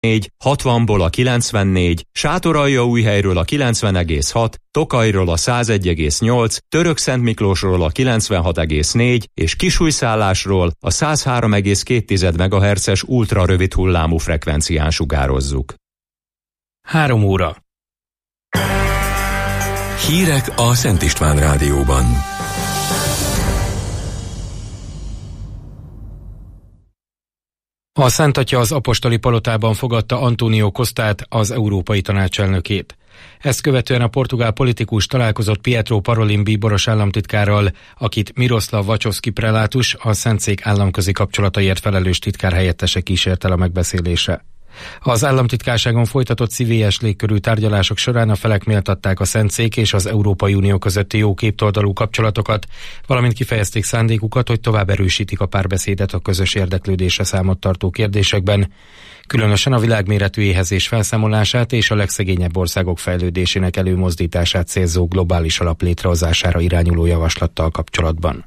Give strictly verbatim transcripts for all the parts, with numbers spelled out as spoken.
hatvanból a kilencvennégy, Sátoraljaújhelyről a kilencven egész hat, Tokajról a száz egy egész nyolc, Törökszentmiklósról a kilencvenhat egész négy és Kisújszállásról a száz három egész két megahertzes ultrarövid hullámú frekvencián sugározzuk. Három óra. Hírek a Szent István Rádióban. A Szent Atya az apostoli palotában fogadta António Costát, az Európai Tanács elnökét. Ezt követően a portugál politikus találkozott Pietro Parolin bíboros államtitkárral, akit Miroslav Wachowski prelátus, a Szentszék államközi kapcsolataiért felelős titkár helyettese kísért el a megbeszélésre. Az államtitkárságon folytatott szívélyes légkörű tárgyalások során a felek méltatták a Szentszék és az Európai Unió közötti jó kétoldalú kapcsolatokat, valamint kifejezték szándékukat, hogy tovább erősítik a párbeszédet a közös érdeklődésre számot tartó kérdésekben, különösen a világméretű éhezés felszámolását és a legszegényebb országok fejlődésének előmozdítását célzó globális alap létrehozására irányuló javaslattal kapcsolatban.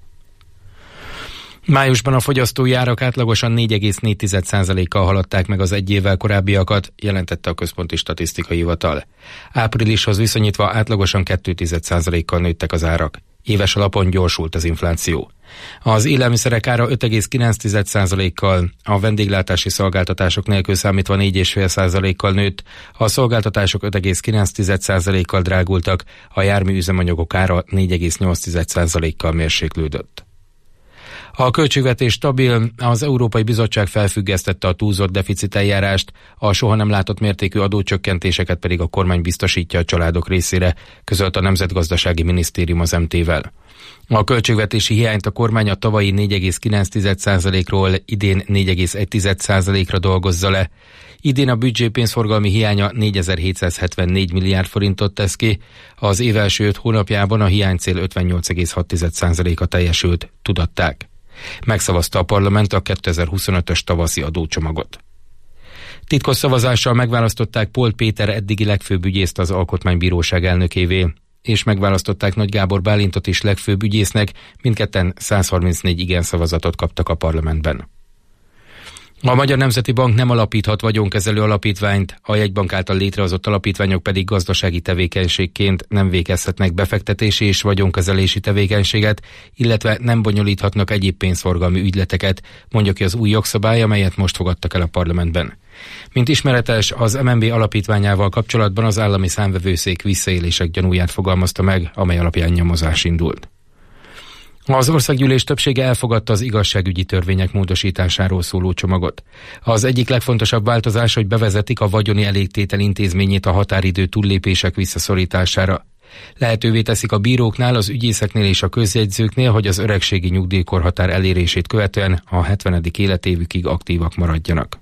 Májusban a fogyasztói árak átlagosan négy egész négy százalékkal haladták meg az egy évvel korábbiakat, jelentette a Központi Statisztikai Hivatal. Áprilishoz viszonyítva átlagosan két százalékkal nőttek az árak. Éves alapon gyorsult az infláció. Az élelmiszerek ára öt egész kilenc százalékkal, a vendéglátási szolgáltatások nélkül számítva négy egész öt százalékkal nőtt, a szolgáltatások öt egész kilenc százalékkal drágultak, a járműüzemanyagok ára négy egész nyolc százalékkal mérséklődött. A költségvetés stabil, az Európai Bizottság felfüggesztette a túlzott deficit eljárást, a soha nem látott mértékű adócsökkentéseket pedig a kormány biztosítja a családok részére, közölt a Nemzetgazdasági Minisztérium az em té-vel. A költségvetési hiányt a kormány a tavalyi négy egész kilenc százalékról idén négy egész egy százalékra dolgozza le. Idén a büdzsé pénzforgalmi hiánya négyezer-hétszázhetvennégy milliárd forintot tesz ki, az év első öt hónapjában a hiánycél ötvennyolc egész hat százaléka teljesült, tudatták. Megszavazta a parlament a kétezer-huszonötös tavaszi adócsomagot. Titkos szavazással megválasztották Polt Péter eddigi legfőbb ügyészt az Alkotmánybíróság elnökévé, és megválasztották Nagy Gábor Bálintot is legfőbb ügyésznek, mindketten száz harmincnégy igen szavazatot kaptak a parlamentben. A Magyar Nemzeti Bank nem alapíthat vagyonkezelő alapítványt, a jegybank által létrehozott alapítványok pedig gazdasági tevékenységként nem végezhetnek befektetési és vagyonkezelési tevékenységet, illetve nem bonyolíthatnak egyéb pénzforgalmi ügyleteket, mondja ki az új jogszabály, amelyet most fogadtak el a parlamentben. Mint ismeretes, az em en bé alapítványával kapcsolatban az állami számvevőszék visszaélések gyanúját fogalmazta meg, amely alapján nyomozás indult. Az országgyűlés többsége elfogadta az igazságügyi törvények módosításáról szóló csomagot. Az egyik legfontosabb változás, hogy bevezetik a vagyoni elégtétel intézményét a határidő túllépések visszaszorítására. Lehetővé teszik a bíróknál, az ügyészeknél és a közjegyzőknél, hogy az öregségi nyugdíjkorhatár elérését követően a hetvenedik életévükig aktívak maradjanak.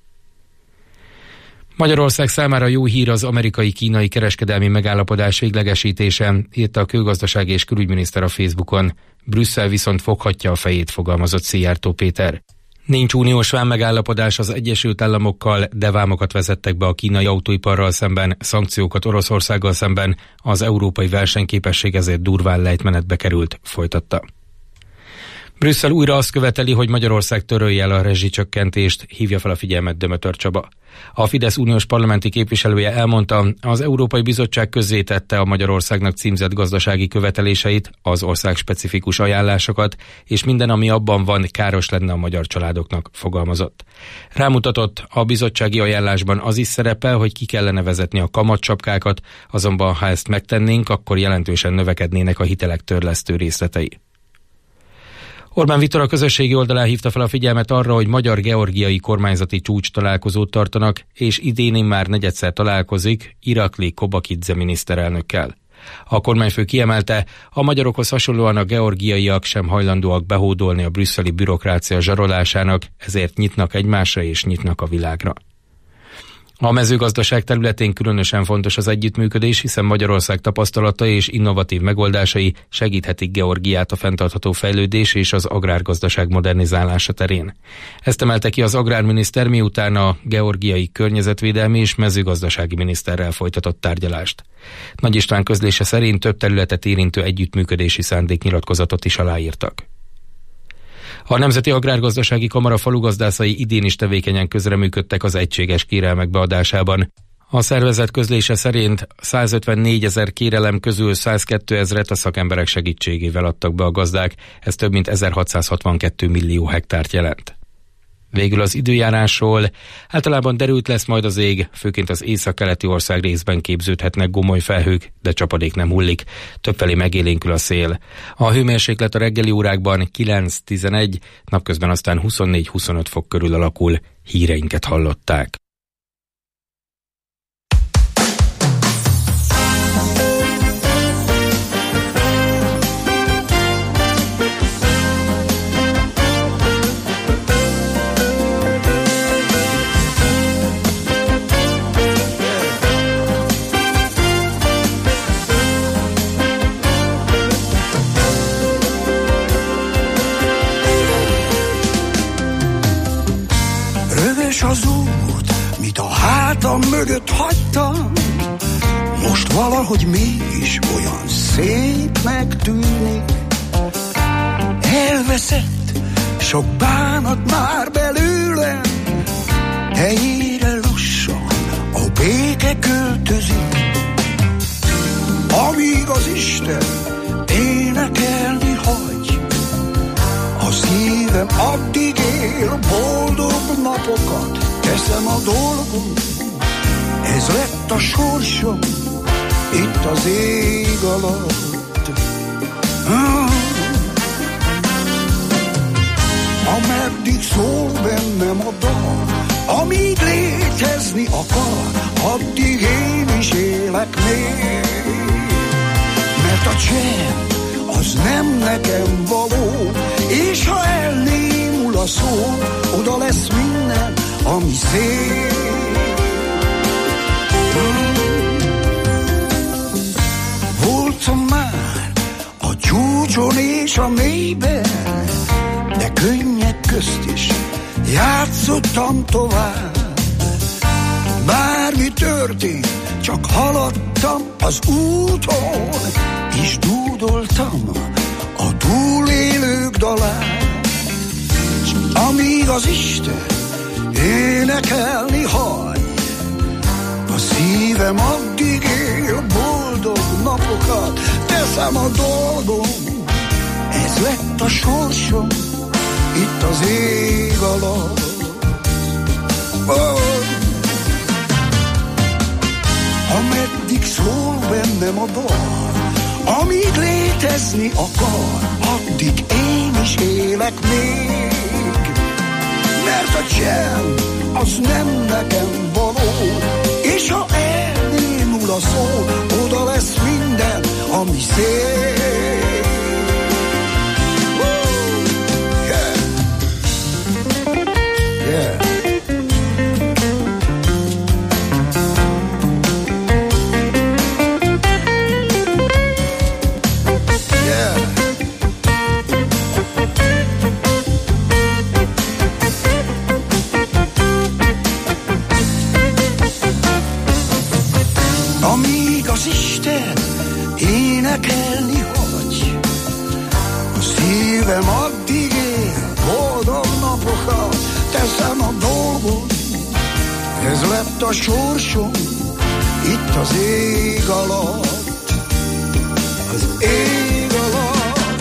Magyarország számára jó hír az amerikai-kínai kereskedelmi megállapodás véglegesítése, írta a külgazdasági és külügyminiszter a Facebookon. Brüsszel viszont foghatja a fejét, fogalmazott Szijjártó Péter. Nincs uniós vámmegállapodás az Egyesült Államokkal, de vámokat vezettek be a kínai autóiparral szemben, szankciókat Oroszországgal szemben, az európai versenyképesség ezért durván lejtmenetbe került, folytatta. Brüsszel újra azt követeli, hogy Magyarország törölje el a rezsicsökkentést, hívja fel a figyelmet Dömötör Csaba. A Fidesz uniós parlamenti képviselője elmondta, az Európai Bizottság közzétette a Magyarországnak címzett gazdasági követeléseit, az ország specifikus ajánlásokat, és minden, ami abban van, káros lenne a magyar családoknak, fogalmazott. Rámutatott, a bizottsági ajánlásban az is szerepel, hogy ki kellene vezetni a kamatcsapkákat, azonban ha ezt megtennénk, akkor jelentősen növekednének a hitelek törlesztő részletei. Orbán Viktor a közösségi oldalán hívta fel a figyelmet arra, hogy magyar-georgiai kormányzati csúcs találkozót tartanak, és idén már negyedszer találkozik Irakli Kobakidze miniszterelnökkel. A kormányfő kiemelte, a magyarokhoz hasonlóan a georgiaiak sem hajlandóak behódolni a brüsszeli bürokrácia zsarolásának, ezért nyitnak egymásra és nyitnak a világra. A mezőgazdaság területén különösen fontos az együttműködés, hiszen Magyarország tapasztalata és innovatív megoldásai segíthetik Georgiát a fenntartható fejlődés és az agrárgazdaság modernizálása terén. Ezt emelte ki az agrárminiszter, miután a georgiai környezetvédelmi és mezőgazdasági miniszterrel folytatott tárgyalást. Nagy István közlése szerint több területet érintő együttműködési szándéknyilatkozatot is aláírtak. A Nemzeti Agrárgazdasági Kamara falugazdászai idén is tevékenyen közreműködtek az egységes kérelmek beadásában. A szervezet közlése szerint százötvennégyezer kérelem közül százkétezret a szakemberek segítségével adtak be a gazdák, ez több mint ezerhatszázhatvankettő millió hektárt jelent. Végül az időjárásról. Általában derült lesz majd az ég, főként az északkeleti ország részben képződhetnek gomoly felhők, de csapadék nem hullik. Többfelé megélénkül a szél. A hőmérséklet a reggeli órákban kilenc-tizenegy, napközben aztán huszonnégy-huszonöt fok körül alakul. Híreinket hallották. Az út, mit a hátam mögött hagytam, most valahogy mégis olyan szépnek tűnik. Elveszett sok bánat már belőlem, helyére lassan a béke költözik. Amíg az Isten énekelni hagy, a szívem addig él, boldog napokat teszem a dolgom. Ez lett a sorsom itt az ég alatt. Ameddig szól bennem a dal, amíg létezni akar, addig én is élek még. Mert a csend az nem nekem való, és ha elnémul a szó, oda lesz minden, ami szép. Voltam már a csúcson és a mélyben, de könnyek közt is játszottam tovább. Bármi történt, csak haladtam az úton, és dúdoltam a túlélők dalát. S amíg az Isten énekelni hagy, a szívem addig él, boldog napokat teszem a dolgom. Ez lett a sorsom itt az ég alatt. Oh. Ameddig szól bennem a dal, amíg létezni akar, addig én is élek még. Mert a csend az nem nekem való, és ha elnémul a szó, oda lesz minden, ami szép. Yeah. Yeah. Az Isten énekelni hagy, a szívem addig él, boldog napokat teszem a dolgom. Ez lett a sorsom itt az ég alatt, az ég alatt.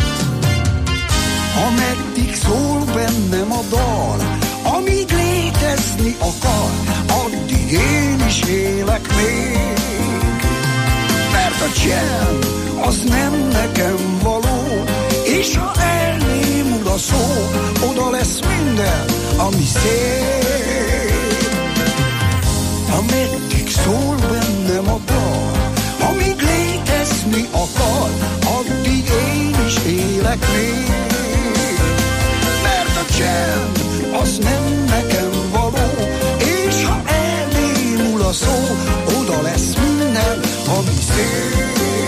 Ameddig szól bennem a dal, amíg létezni akar, addig én is élek még. Mert a csend az nem nekem való, és ha elnémul a szó, oda lesz minden, ami szép. Ameddig szól bennem a dal, amíg létezni akar, addig én is élek még. Mert a csend az nem nekem való, és ha elnémul a szó, oda lesz minden, ami szép.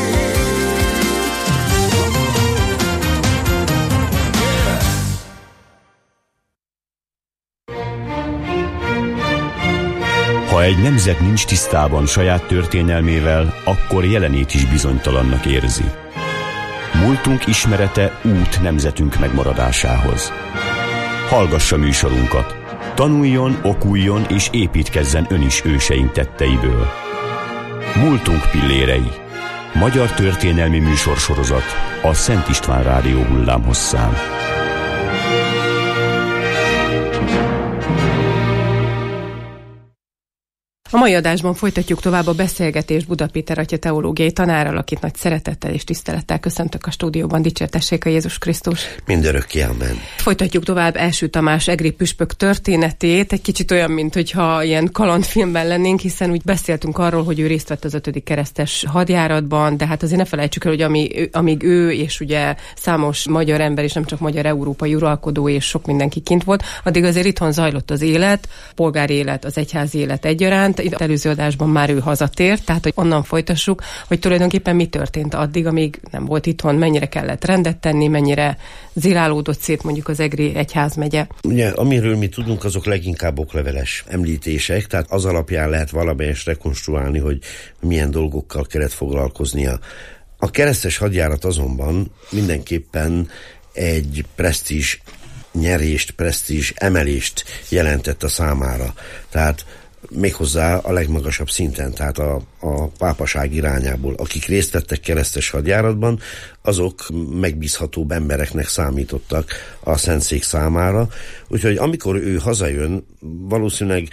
Ha egy nemzet nincs tisztában saját történelmével, akkor jelenét is bizonytalannak érzi. Múltunk ismerete út nemzetünk megmaradásához. Hallgassa műsorunkat. Tanuljon, okuljon és építkezzen ön is őseink tetteiből. Múltunk pillérei. Magyar történelmi műsorsorozat a Szent István Rádió hullámhosszán. A mai adásban folytatjuk tovább a beszélgetést Buda Péter atya teológiai tanárral, akit nagy szeretettel és tisztelettel köszöntök a stúdióban. Dicsértessék a Jézus Krisztus! Mindörökké, amen. Folytatjuk tovább Első Tamás egri püspök történetét. Egy kicsit olyan, mint hogyha ilyen kalandfilmben lennénk, hiszen úgy beszéltünk arról, hogy ő részt vett az ötödik keresztes hadjáratban, de hát azért ne felejtsük el, hogy ami, amíg ő és ugye számos magyar ember, és nem csak magyar, európai uralkodó és sok mindenki kint volt, addig azért itthon zajlott az élet, polgári élet, az egyházi élet egyaránt. Itt előző adásban már ő hazatért, tehát hogy onnan folytassuk, hogy tulajdonképpen mi történt addig, amíg nem volt itthon, mennyire kellett rendet tenni, mennyire zilálódott szét mondjuk az egri egyházmegye. Ugye, amiről mi tudunk, azok leginkább okleveles említések, tehát az alapján lehet valamelyest rekonstruálni, hogy milyen dolgokkal kellett foglalkoznia. A keresztes hadjárat azonban mindenképpen egy presztízs nyerést, presztízs emelést jelentett a számára. Tehát méghozzá a legmagasabb szinten, tehát a, a pápaság irányából. Akik részt vettek keresztes hadjáratban, azok megbízhatóbb embereknek számítottak a Szentszék számára. Úgyhogy amikor ő hazajön, valószínűleg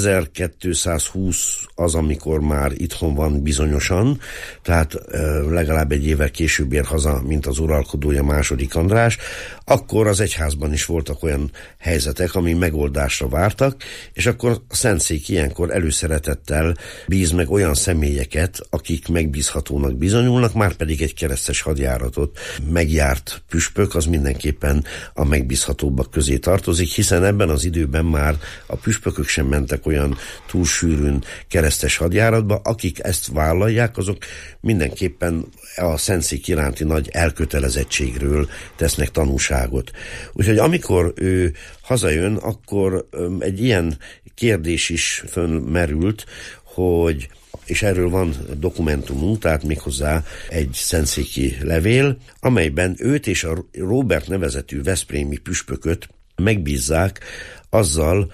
ezerkétszázhúsz az, amikor már itthon van bizonyosan, tehát legalább egy évvel később ér haza, mint az uralkodója második András, akkor az egyházban is voltak olyan helyzetek, ami megoldásra vártak, és akkor a Szentszék ilyenkor előszeretettel bíz meg olyan személyeket, akik megbízhatónak bizonyulnak, már pedig egy keresztes hadjáratot megjárt püspök, az mindenképpen a megbízhatóbbak közé tartozik, hiszen ebben az időben már a püspökök sem mentek olyan túl sűrűn keresztes hadjáratba, akik ezt vállalják, azok mindenképpen a Szentszék iránti nagy elkötelezettségről tesznek tanúságot. Úgyhogy amikor ő hazajön, akkor egy ilyen kérdés is fölmerült, hogy, és erről van dokumentumunk, tehát méghozzá egy szentszéki levél, amelyben őt és a Róbert nevezetű veszprémi püspököt megbízzák azzal,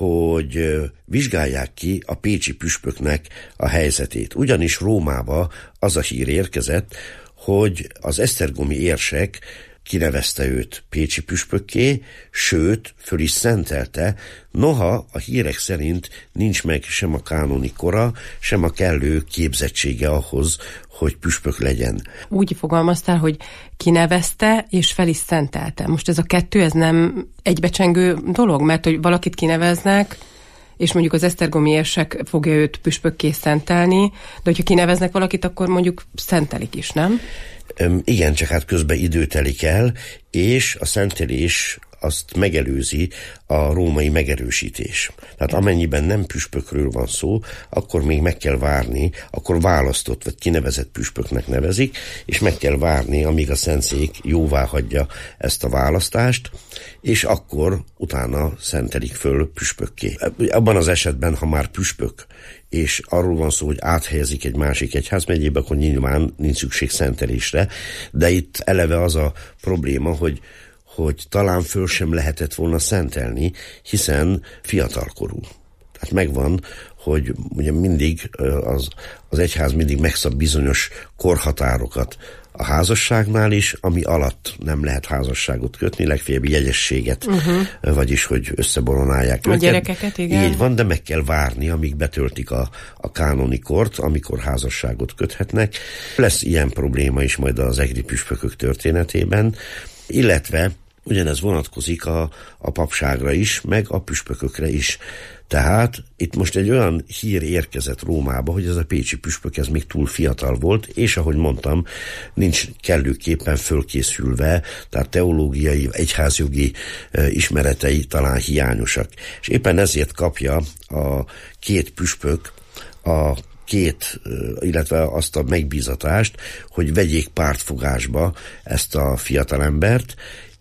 hogy vizsgálják ki a pécsi püspöknek a helyzetét. Ugyanis Rómába az a hír érkezett, hogy az esztergomi érsek kinevezte őt pécsi püspökké, sőt, föl is szentelte, noha a hírek szerint nincs meg sem a kánoni kora, sem a kellő képzettsége ahhoz, hogy püspök legyen. Úgy fogalmaztál, hogy kinevezte és fel is szentelte. Most ez a kettő, ez nem egybecsengő dolog, mert hogy valakit kineveznek, és mondjuk az esztergomi érsek fogja őt püspökké szentelni, de hogyha kineveznek valakit, akkor mondjuk szentelik is, nem? Igen, csak hát közben idő telik el, és a szentelés azt megelőzi a római megerősítés. Tehát amennyiben nem püspökről van szó, akkor még meg kell várni, akkor választott vagy kinevezett püspöknek nevezik, és meg kell várni, amíg a Szentszék jóvá hagyja ezt a választást, és akkor utána szentelik föl püspökké. Abban az esetben, ha már püspök, és arról van szó, hogy áthelyezik egy másik egyházmegyébe, akkor nyilván nincs szükség szentelésre, de itt eleve az a probléma, hogy hogy talán föl sem lehetett volna szentelni, hiszen fiatalkorú. Tehát megvan, hogy ugye mindig az, az egyház mindig megszab bizonyos korhatárokat a házasságnál is, ami alatt nem lehet házasságot kötni, legfeljebb jegyességet, uh-huh. vagyis, hogy összeboronálják a őket. gyerekeket, igen. Így van, de meg kell várni, amíg betöltik a, a kánoni kort, amikor házasságot köthetnek. Lesz ilyen probléma is majd az egri püspökök történetében, illetve ugyanez vonatkozik a, a papságra is, meg a püspökökre is. Tehát itt most egy olyan hír érkezett Rómába, hogy ez a pécsi püspök ez még túl fiatal volt, és ahogy mondtam, nincs kellőképpen fölkészülve, tehát teológiai, egyházjogi e, ismeretei talán hiányosak. És éppen ezért kapja a két püspök a két, illetve azt a megbízatást, hogy vegyék pártfogásba ezt a fiatalembert,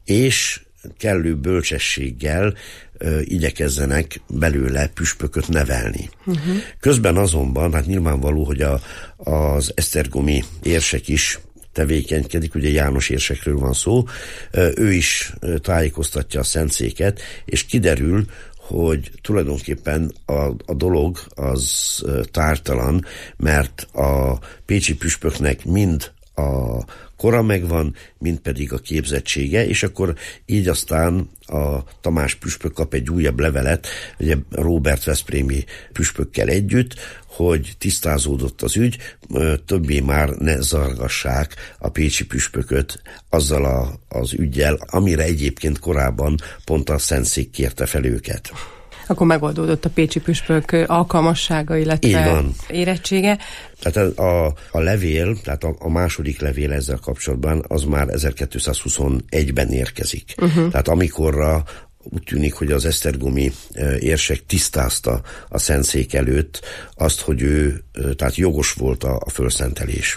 és kellő bölcsességgel ö, igyekezzenek belőle püspököt nevelni. Uh-huh. Közben azonban, hát nyilvánvaló, hogy a, az esztergomi érsek is tevékenykedik, ugye János érsekről van szó, ő is tájékoztatja a szentszéket, és kiderül, hogy tulajdonképpen a, a dolog az tártalan, mert a pécsi püspöknek mind a kora megvan, mind pedig a képzettsége, és akkor így aztán a Tamás püspök kap egy újabb levelet, ugye Róbert veszprémi püspökkel együtt, hogy tisztázódott az ügy, többé már ne zargassák a pécsi püspököt azzal a, az üggyel, amire egyébként korábban pont a Szentszék kérte fel őket. Akkor megoldódott a pécsi püspök alkalmassága, illetve érettsége. Tehát a, a levél, tehát a, a második levél ezzel kapcsolatban, az már ezerkétszázhuszonegyben érkezik. Uh-huh. Tehát amikorra úgy tűnik, hogy az esztergomi érsek tisztázta a Szentszék előtt azt, hogy ő, tehát jogos volt a, a fölszentelés.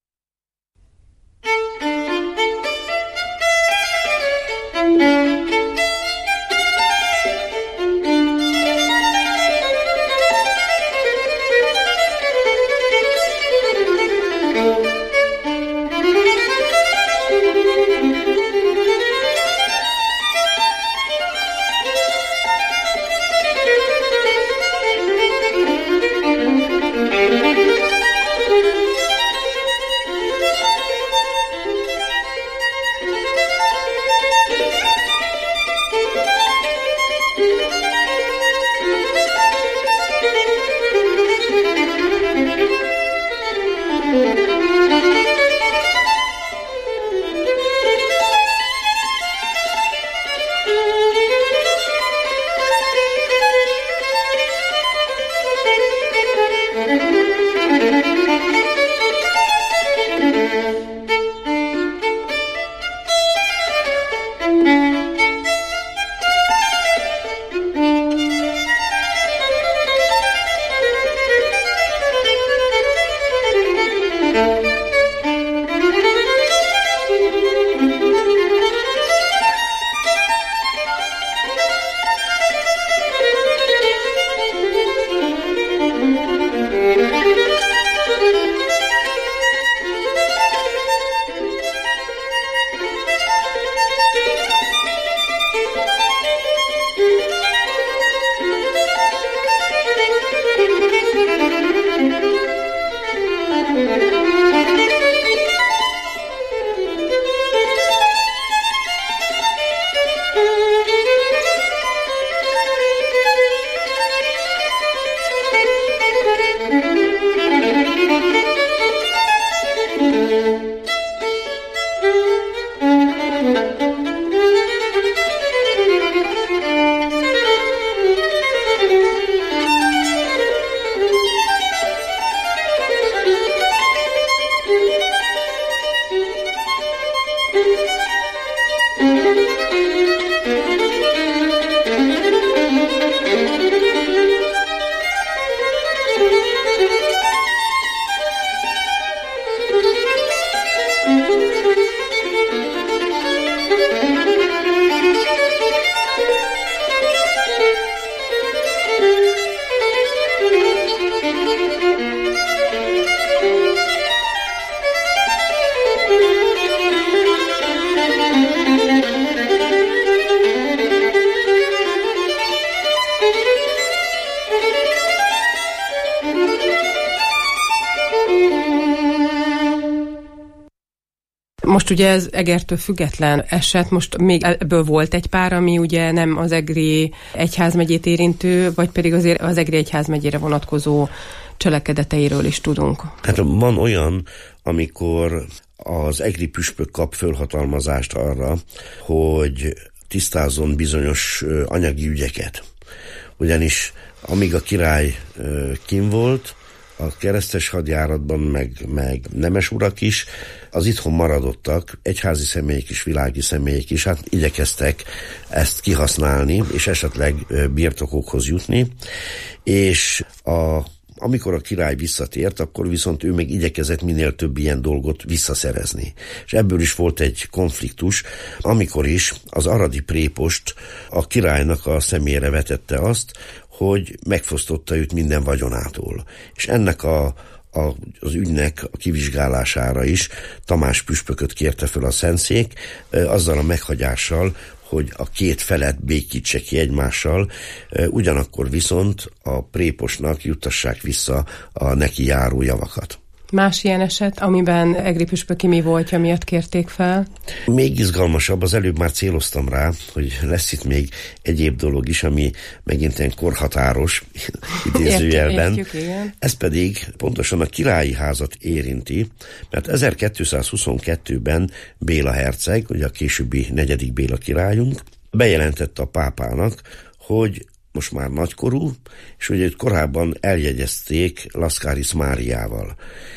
Most ugye ez Egertől független eset, most még ebből volt egy pár, ami ugye nem az egri egyházmegyét érintő, vagy pedig azért az egri egyházmegyére vonatkozó cselekedeteiről is tudunk. Hát van olyan, amikor az egri püspök kap fölhatalmazást arra, hogy tisztázzon bizonyos anyagi ügyeket. Ugyanis amíg a király kim volt, a keresztes hadjáratban, meg, meg nemes urak is, az itthon maradottak, egyházi személyek is, világi személyek is, hát igyekeztek ezt kihasználni, és esetleg birtokokhoz jutni, és a amikor a király visszatért, akkor viszont ő meg igyekezett minél több ilyen dolgot visszaszerezni. És ebből is volt egy konfliktus, amikor is az aradi prépost a királynak a személyre vetette azt, hogy megfosztotta őt minden vagyonától. És ennek a, a, az ügynek a kivizsgálására is Tamás püspököt kérte föl a szentszék, azzal a meghagyással, hogy a két felet békítse ki egymással, ugyanakkor viszont a préposnak juttassák vissza a neki járó javakat. Más ilyen eset, amiben Egri püspöki mi voltja miatt kérték fel? Még izgalmasabb, az előbb már céloztam rá, hogy lesz itt még egyéb dolog is, ami megint ilyen korhatáros idézőjelben. Értjük, igen. Ez pedig pontosan a királyi házat érinti, mert ezerkétszázhuszonkettőben Béla herceg, ugye a későbbi negyedik Béla királyunk, bejelentette a pápának, hogy most már nagykorú, és ugye őt korábban eljegyezték Lascaris Máriával,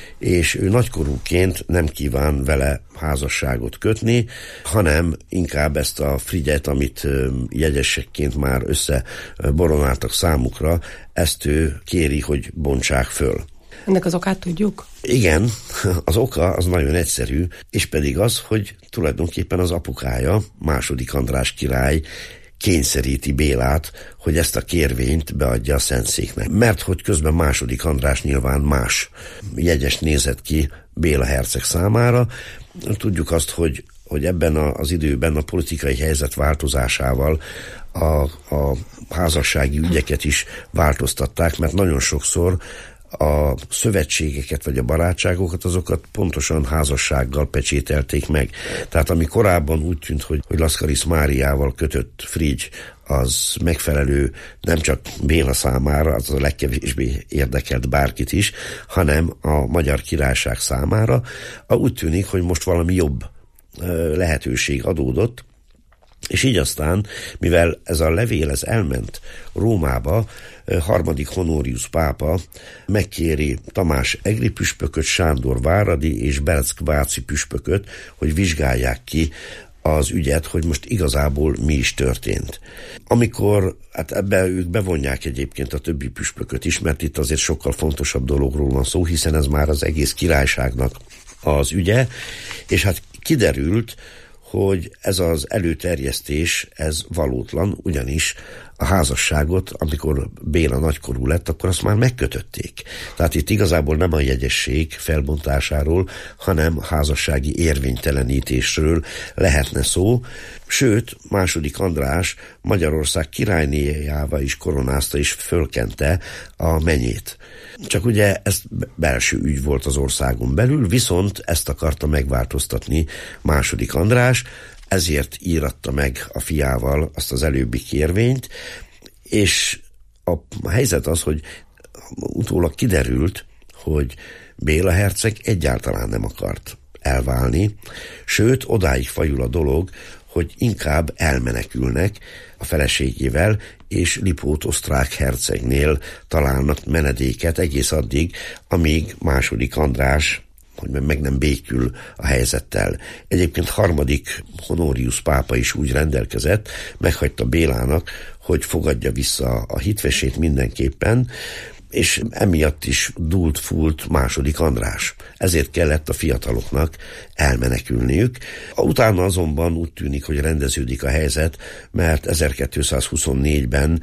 és ő nagykorúként nem kíván vele házasságot kötni, hanem inkább ezt a Frigyet, amit jegyesekként már összeboronáltak számukra, ezt ő kéri, hogy bontsák föl. Ennek az okát tudjuk? Igen, az oka az nagyon egyszerű, és pedig az, hogy tulajdonképpen az apukája, második András király kényszeríti Bélát, hogy ezt a kérvényt beadja a szentszéknek. Mert hogy közben második András nyilván más jegyes nézett ki Béla herceg számára. Tudjuk azt, hogy, hogy ebben az időben a politikai helyzet változásával a, a házassági ügyeket is változtatták, mert nagyon sokszor a szövetségeket vagy a barátságokat, azokat pontosan házassággal pecsételték meg. Tehát ami korábban úgy tűnt, hogy, hogy Lascaris Máriával kötött Frigy az megfelelő nem csak Béla számára, az a legkevésbé érdekelt bárkit is, hanem a Magyar Királyság számára. Úgy tűnik, hogy most valami jobb lehetőség adódott, és így aztán, mivel ez a levél ez elment Rómába, harmadik Honorius pápa megkéri Tamás egri püspököt, Sándor váradi és Beleck váci püspököt, hogy vizsgálják ki az ügyet, hogy most igazából mi is történt. Amikor, hát ebbe ők bevonják egyébként a többi püspököt is, mert itt azért sokkal fontosabb dologról van szó, hiszen ez már az egész királyságnak az ügye, és hát kiderült, hogy ez az előterjesztés, ez valótlan, ugyanis a házasságot, amikor Béla nagykorú lett, akkor azt már megkötötték. Tehát itt igazából nem a jegyesség felbontásáról, hanem házassági érvénytelenítésről lehetne szó. Sőt, második András Magyarország királynéjává is koronázta és fölkente a menyét. Csak ugye ez belső ügy volt az országon belül, viszont ezt akarta megváltoztatni második András, ezért íratta meg a fiával azt az előbbi kérvényt, és a helyzet az, hogy utólag kiderült, hogy Béla herceg egyáltalán nem akart elválni, sőt, odáig fajul a dolog, hogy inkább elmenekülnek a feleségével, és Lipót osztrák hercegnél találnak menedéket egész addig, amíg második András, hogy meg nem békül a helyzettel. Egyébként harmadik Honorius pápa is úgy rendelkezett, meghagyta Bélának, hogy fogadja vissza a hitvesét mindenképpen, és emiatt is dult-fult második András. Ezért kellett a fiataloknak elmenekülniük. Utána azonban úgy tűnik, hogy rendeződik a helyzet, mert ezerkétszázhuszonnégyben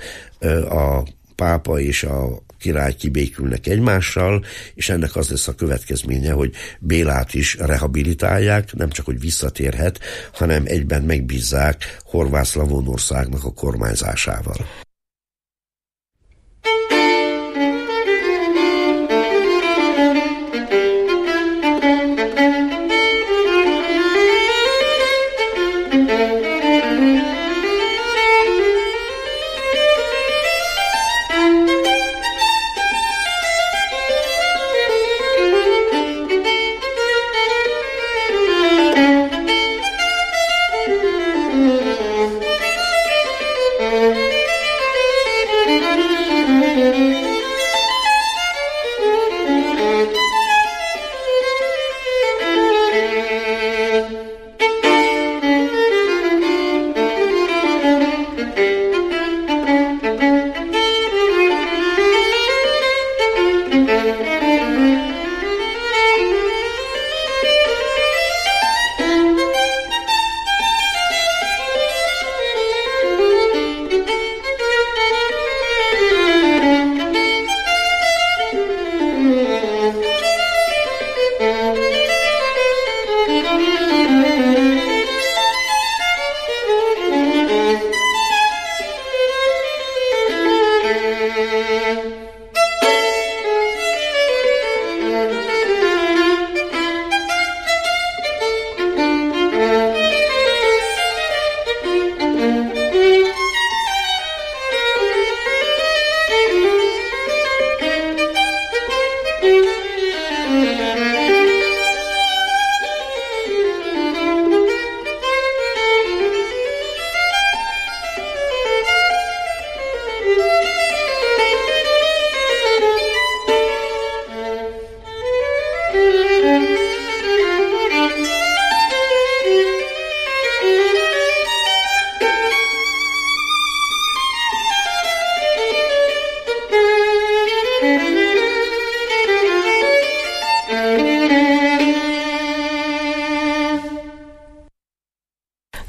a pápa és a király kibékülnek egymással, és ennek az lesz a következménye, hogy Bélát is rehabilitálják, nem csak, hogy visszatérhet, hanem egyben megbízzák Horváth-Szlavónországnak a kormányzásával.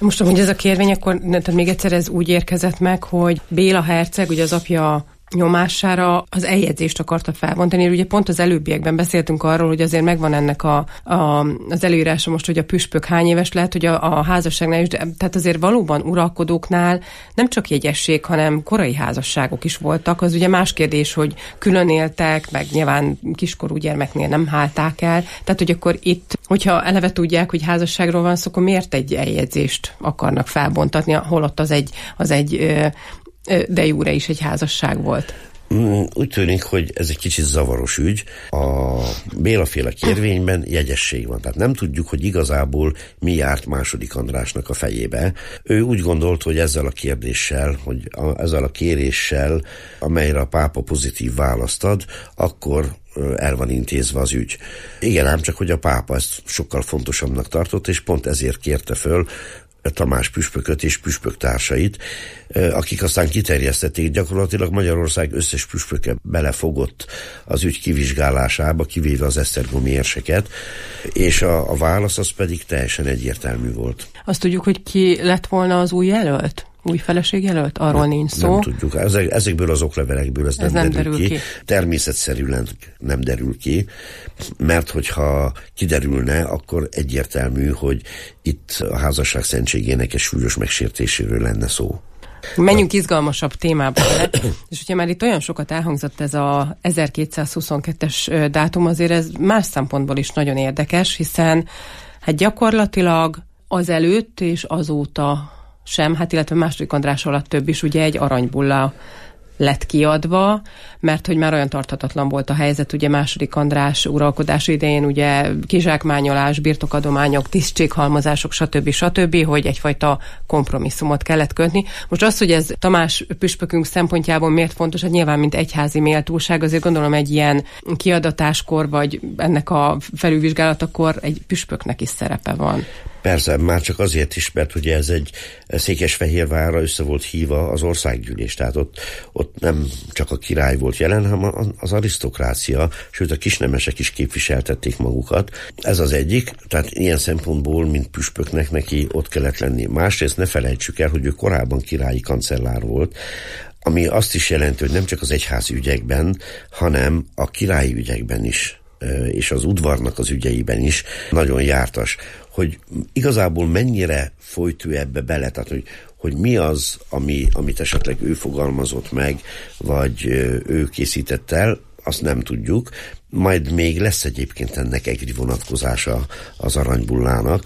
Most amúgy ez a kérvény, akkor tehát még egyszer ez úgy érkezett meg, hogy Béla herceg, ugye az apja nyomására az eljegyzést akarta felbontani. Ugye pont az előbbiekben beszéltünk arról, hogy azért megvan ennek a, a, az előírása most, hogy a püspök hány éves lehet, hogy a, a házasságnál is, de, tehát azért valóban uralkodóknál nem csak jegyesség, hanem korai házasságok is voltak. Az ugye más kérdés, hogy külön éltek, meg nyilván kiskorú gyermeknél nem hálták el. Tehát, hogy akkor itt, hogyha eleve tudják, hogy házasságról van szó, akkor miért egy eljegyzést akarnak felbontatni, holott az egy, az egy de jure is egy házasság volt. Úgy tűnik, hogy ez egy kicsit zavaros ügy. A Béla-féle kérvényben jegyesség van. Tehát nem tudjuk, hogy igazából mi járt második Andrásnak a fejébe. Ő úgy gondolt, hogy ezzel a kérdéssel, hogy a, ezzel a kéréssel, amelyre a pápa pozitív választ ad, akkor el van intézve az ügy. Igen, ám csak, hogy a pápa ezt sokkal fontosabbnak tartott, és pont ezért kérte föl Tamás püspököt és püspöktársait, akik aztán kiterjesztették, gyakorlatilag Magyarország összes püspöke belefogott az ügy kivizsgálásába, kivéve az esztergomi érseket, és a, a válasz az pedig teljesen egyértelmű volt. Azt tudjuk, hogy ki lett volna az új jelölt? Új feleség jelölt? Arról nem, nincs szó. Nem tudjuk. Ezek, ezekből az oklevelekből ez, ez nem, nem derül, derül ki. ki. Természetszerűen nem derül ki, mert hogyha kiderülne, akkor egyértelmű, hogy itt a házasság szentségének egy súlyos megsértéséről lenne szó. Menjünk izgalmasabb témába le, és hogyha már itt olyan sokat elhangzott ez a ezerkétszázhuszonkettes dátum, azért ez más szempontból is nagyon érdekes, hiszen hát gyakorlatilag azelőtt és azóta sem, hát illetve második András alatt több is ugye egy aranybulla lett kiadva, mert hogy már olyan tarthatatlan volt a helyzet, ugye második András uralkodás idején ugye kizsákmányolás, birtokadományok, tisztséghalmozások, stb. stb., hogy egyfajta kompromisszumot kellett kötni. Most az, hogy ez Tamás püspökünk szempontjából miért fontos, hát nyilván mint egyházi méltóság, azért gondolom egy ilyen kiadatáskor, vagy ennek a felülvizsgálatakor egy püspöknek is szerepe van. Persze, már csak azért is, mert ugye ez egy Székesfehérvárra össze volt hívva az országgyűlés, tehát ott, ott nem csak a király volt jelen, hanem az arisztokrácia, sőt a kisnemesek is képviseltették magukat. Ez az egyik, tehát ilyen szempontból, mint püspöknek neki ott kellett lenni. Másrészt ne felejtsük el, hogy ő korábban királyi kancellár volt, ami azt is jelenti, hogy nem csak az egyházi ügyekben, hanem a királyi ügyekben is, és az udvarnak az ügyeiben is nagyon jártas, hogy igazából mennyire folyt ő ebbe bele, tehát hogy, hogy mi az, ami, amit esetleg ő fogalmazott meg, vagy ő készített el, azt nem tudjuk. Majd még lesz egyébként ennek egri vonatkozása az aranybullának,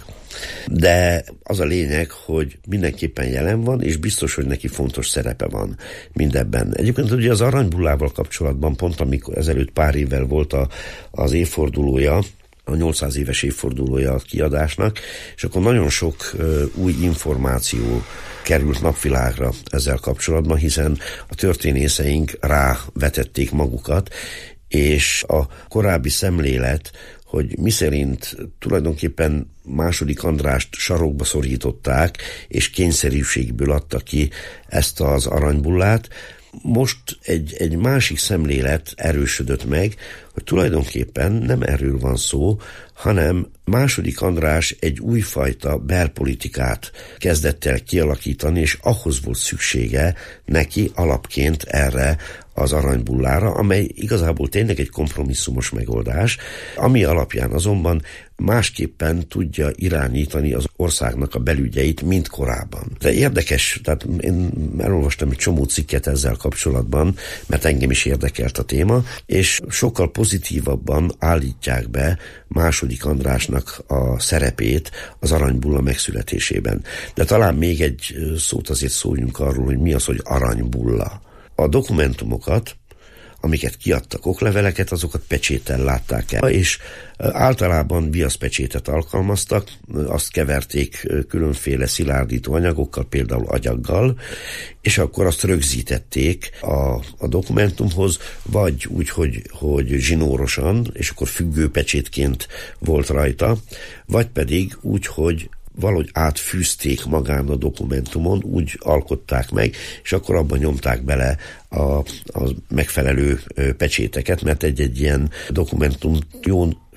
de az a lényeg, hogy mindenképpen jelen van, és biztos, hogy neki fontos szerepe van mindebben. Egyébként ugye az aranybullával kapcsolatban pont amikor ezelőtt pár évvel volt a, az évfordulója, a nyolcszáz éves évfordulója a kiadásnak, és akkor nagyon sok uh, új információ került napvilágra ezzel kapcsolatban, hiszen a történészeink rávetették magukat, és a korábbi szemlélet, hogy miszerint tulajdonképpen második Andrást sarokba szorították, és kényszerűségből adta ki ezt az aranybullát. Most egy, egy másik szemlélet erősödött meg, hogy tulajdonképpen nem erről van szó, hanem második András egy újfajta belpolitikát kezdett el kialakítani, és ahhoz volt szüksége neki alapként erre az aranybullára, amely igazából tényleg egy kompromisszumos megoldás, ami alapján azonban másképpen tudja irányítani az országnak a belügyeit, mint korábban. De érdekes, tehát én elolvastam egy csomó cikket ezzel kapcsolatban, mert engem is érdekelt a téma, és sokkal pozitívabban állítják be második Andrásnak a szerepét az aranybulla megszületésében. De talán még egy szót azért szóljunk arról, hogy mi az, hogy aranybulla. A dokumentumokat, amiket kiadtak, okleveleket, azokat pecséttel látták el, és általában viaszpecsétet alkalmaztak, azt keverték különféle szilárdító anyagokkal, például agyaggal, és akkor azt rögzítették a, a dokumentumhoz, vagy úgy, hogy, hogy zsinórosan, és akkor függőpecsétként volt rajta, vagy pedig úgy, hogy valahogy átfűzték magán a dokumentumon, úgy alkották meg, és akkor abban nyomták bele a, a megfelelő pecséteket, mert egy-egy ilyen dokumentum jól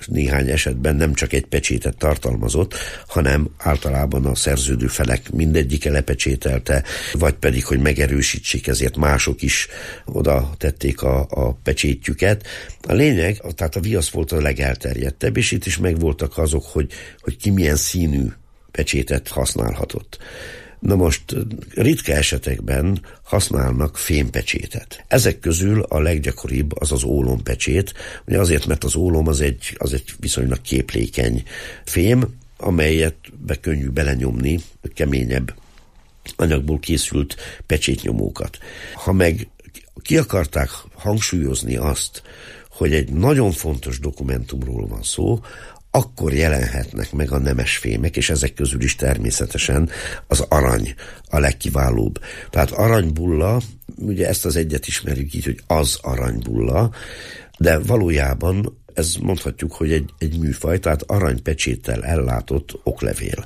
néhány esetben nem csak egy pecsétet tartalmazott, hanem általában a szerződő felek mindegyike lepecsételte, vagy pedig, hogy megerősítsék, ezért mások is oda tették a, a pecsétjüket. A lényeg, tehát a viasz volt a legelterjedtebb, és itt is megvoltak azok, hogy, hogy ki milyen színű pecsétet használhatott. Na most ritka esetekben használnak fémpecsétet. Ezek közül a leggyakoribb az az ólompecsét, ugye azért, mert az ólom az egy, az egy viszonylag képlékeny fém, amelyet be könnyű belenyomni keményebb anyagból készült pecsétnyomókat. Ha meg ki akarták hangsúlyozni azt, hogy egy nagyon fontos dokumentumról van szó, akkor jelenhetnek meg a nemes fémek, és ezek közül is természetesen az arany a legkiválóbb. Tehát aranybulla, ugye ezt az egyet ismerjük így, hogy az aranybulla, de valójában ez mondhatjuk, hogy egy, egy műfaj, tehát aranypecséttel ellátott oklevél.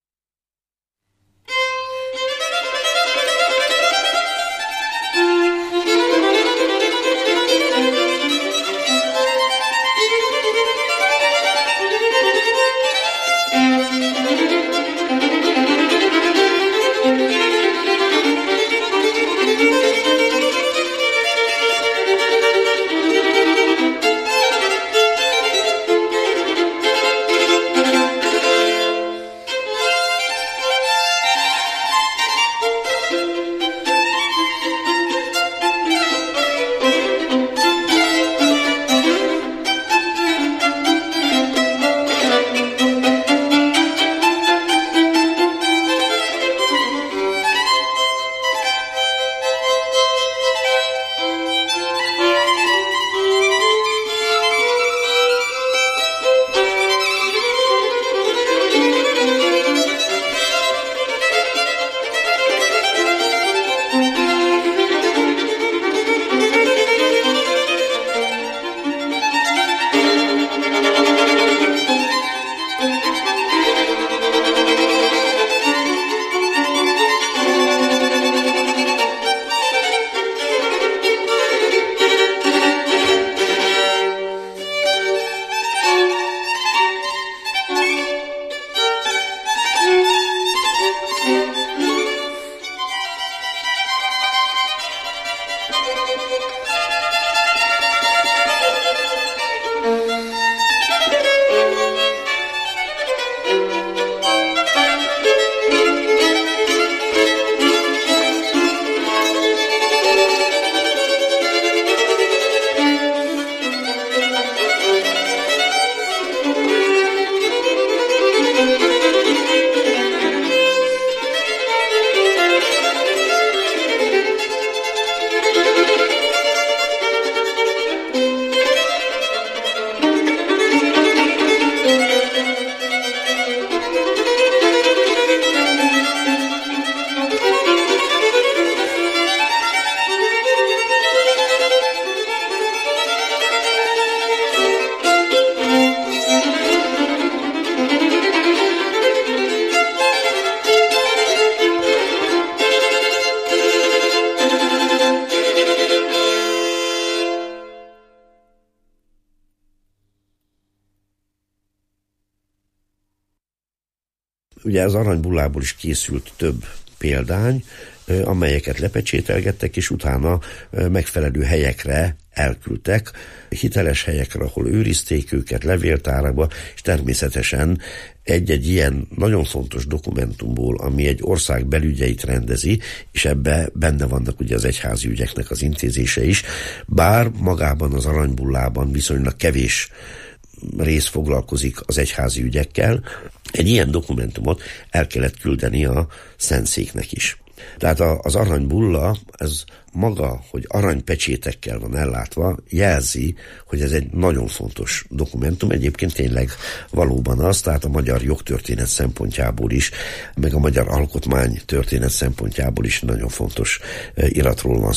Ugye az aranybullából is készült több példány, amelyeket lepecsételgettek, és utána megfelelő helyekre elküldtek, hiteles helyekre, ahol őrizték őket, levéltárakba, és természetesen egy-egy ilyen nagyon fontos dokumentumból, ami egy ország belügyeit rendezi, és ebbe benne vannak ugye az egyházi ügyeknek az intézése is, bár magában az aranybullában viszonylag kevés rész foglalkozik az egyházi ügyekkel, egy ilyen dokumentumot el kellett küldeni a Szentszéknek is. Tehát az aranybulla, ez maga, hogy aranypecsétekkel van ellátva, jelzi, hogy ez egy nagyon fontos dokumentum, egyébként tényleg valóban az, tehát a magyar jogtörténet szempontjából is, meg a magyar alkotmány történet szempontjából is nagyon fontos iratról van szó.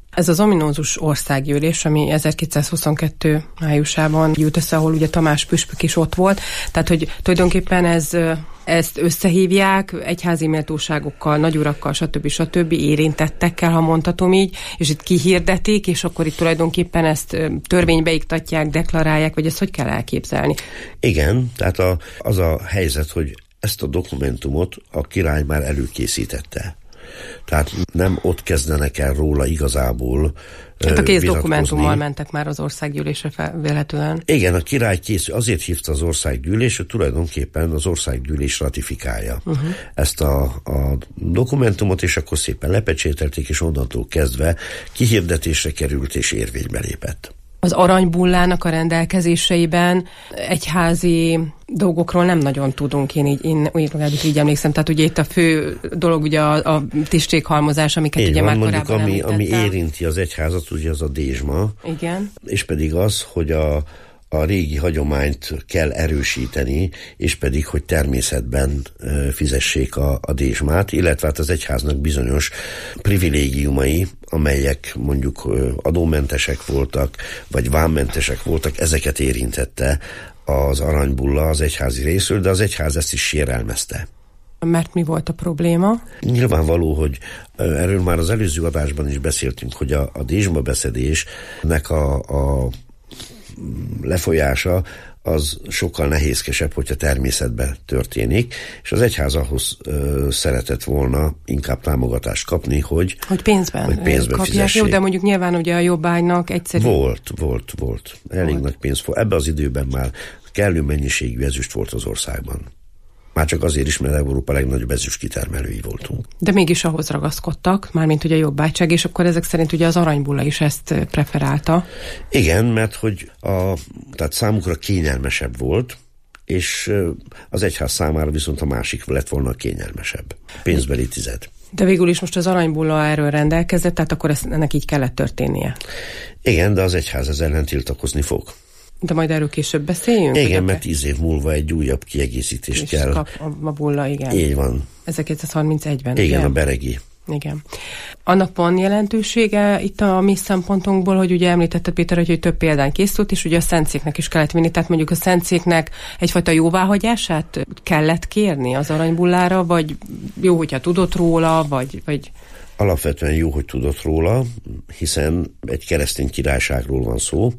Ez az ominózus országgyűlés, ami ezerkétszázhuszonkettő májusában jut össze, ahol ugye Tamás püspök is ott volt, tehát hogy tulajdonképpen ez, ezt összehívják egyházi méltóságokkal, nagyurakkal, stb. stb. Érintettekkel, ha mondhatom így, és itt kihirdetik, és akkor itt tulajdonképpen ezt törvénybe iktatják, deklarálják, vagy ezt hogy kell elképzelni? Igen, tehát a, az a helyzet, hogy ezt a dokumentumot a király már előkészítette. Tehát nem ott kezdenek el róla igazából hát a kész dokumentummal mentek már az országgyűlésre felvéletlenül. Igen, a király készül, azért hívta az országgyűlés, hogy tulajdonképpen az országgyűlés ratifikálja uh-huh. ezt a, a dokumentumot, és akkor szépen lepecsételték, és onnantól kezdve kihirdetésre került és érvénybe lépett. Az aranybullának a rendelkezéseiben egyházi dolgokról nem nagyon tudunk, én így, én így, így emlékszem. Tehát ugye itt a fő dolog ugye a, a tisztséghalmozás, amiket így ugye van, már mondjuk, korábban ami, ami említettem. érinti az egyházat, ugye az a dézsma. Igen. És pedig az, hogy a a régi hagyományt kell erősíteni, és pedig, hogy természetben fizessék a, a dézsmát, illetve hát az egyháznak bizonyos privilégiumai, amelyek mondjuk adómentesek voltak, vagy vámmentesek voltak, ezeket érintette az aranybulla az egyházi részről, de az egyház ezt is sérelmezte. Mert mi volt a probléma? Nyilvánvaló, hogy erről már az előző adásban is beszéltünk, hogy a, a dézsmabeszedésnek a, a lefolyása az sokkal nehézkesebb, hogyha természetben történik, és az egyház ahhoz ö, szeretett volna inkább támogatást kapni, hogy, hogy pénzben, hogy pénzben kapják. fizessék. Jó, de mondjuk nyilván ugye a jobbágynak egyszerű... Volt, volt, volt. Elég volt. nagy pénz volt. Ebben az időben már kellő mennyiségű ezüst volt az országban. Már csak azért is, mert Európa legnagyobb ezüst kitermelői voltunk. De mégis ahhoz ragaszkodtak, mármint ugye a jobbágyság, és akkor ezek szerint ugye az aranybulla is ezt preferálta. Igen, mert hogy a, tehát számukra kényelmesebb volt, és az egyház számára viszont a másik lett volna a kényelmesebb. Pénzbeli tized. De végül is most az aranybulla erről rendelkezett, tehát akkor ezt, ennek így kellett történnie. Igen, de az egyház ezzel ellen tiltakozni fog. De majd erről később beszéljünk? Igen, mert tíz év múlva egy újabb kiegészítést és kell. Kap a, a bulla, igen. Így van. ezerkétszázharmincegyben. Igen, ugye? a beregi. Igen. Annak van jelentősége itt a mi szempontunkból, hogy ugye említetted, Péter, hogy, hogy több példány készült, és ugye a szentszéknek is kellett vinni, tehát mondjuk a szentszéknek egyfajta jóváhagyását kellett kérni az aranybullára, vagy jó, hogyha tudott róla, vagy... vagy... Alapvetően jó, hogy tudott róla, hiszen egy keresztény királyságról van szó.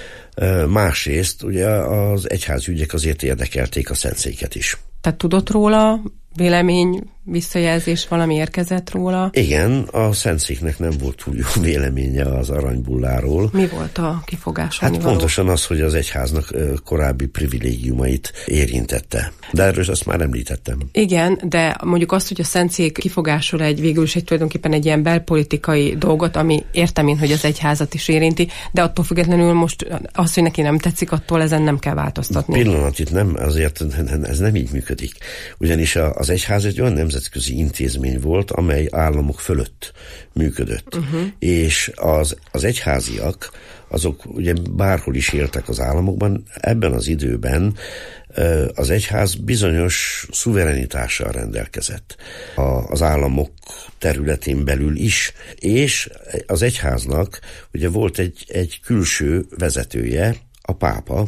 Másrészt ugye az egyházügyek azért érdekelték a szentszéket is. Tehát tudott róla, vélemény, visszajelzés, valami érkezett róla? Igen, a szentszéknek nem volt túl jó véleménye az aranybulláról. Mi volt a kifogás? Hát pontosan az, hogy az egyháznak korábbi privilégiumait érintette. De erről azt már említettem. Igen, de mondjuk azt, hogy a szentszék kifogásol egy végül is egy tulajdonképpen egy ilyen belpolitikai dolgot, ami értem én, hogy az egyházat is érinti, de attól függetlenül most az, hogy neki nem tetszik, attól ezen nem kell változtatni. Pillanat, itt nem, azért ez nem így működik. Ugyanis az egyház egy olyan nemzetközi intézmény volt, amely államok fölött működött. Uh-huh. És az, az egyháziak, azok ugye bárhol is éltek az államokban, ebben az időben az egyház bizonyos szuverenitással rendelkezett az államok területén belül is, és az egyháznak ugye volt egy, egy külső vezetője, a pápa.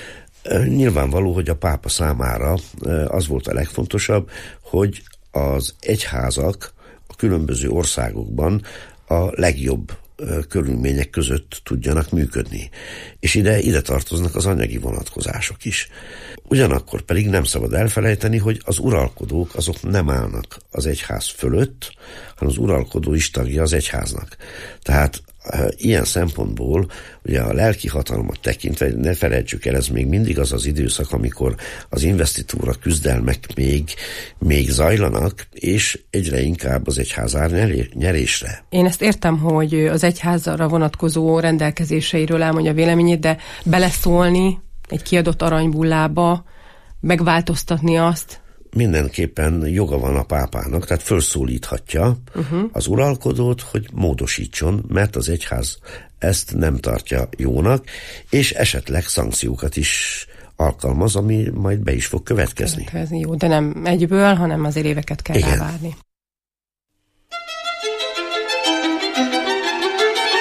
Nyilvánvaló, hogy a pápa számára az volt a legfontosabb, hogy az egyházak a különböző országokban a legjobb körülmények között tudjanak működni. És ide, ide tartoznak az anyagi vonatkozások is. Ugyanakkor pedig nem szabad elfelejteni, hogy az uralkodók azok nem állnak az egyház fölött, hanem az uralkodó is tagja az egyháznak. Tehát ilyen szempontból ugye a lelki hatalmat tekintve, ne felejtsük el, ez még mindig az az időszak, amikor az investitúra küzdelmek még, még zajlanak, és egyre inkább az egyház áll nyerésre. Én ezt értem, hogy az egyházra vonatkozó rendelkezéseiről elmondja a véleményét, de beleszólni egy kiadott aranybullába, megváltoztatni azt, mindenképpen joga van a pápának, tehát felszólíthatja uh-huh. az uralkodót, hogy módosítson, mert az egyház ezt nem tartja jónak, és esetleg szankciókat is alkalmaz, ami majd be is fog következni. Következni, jó, de nem egyből, hanem azért éveket kell Igen. elvárni.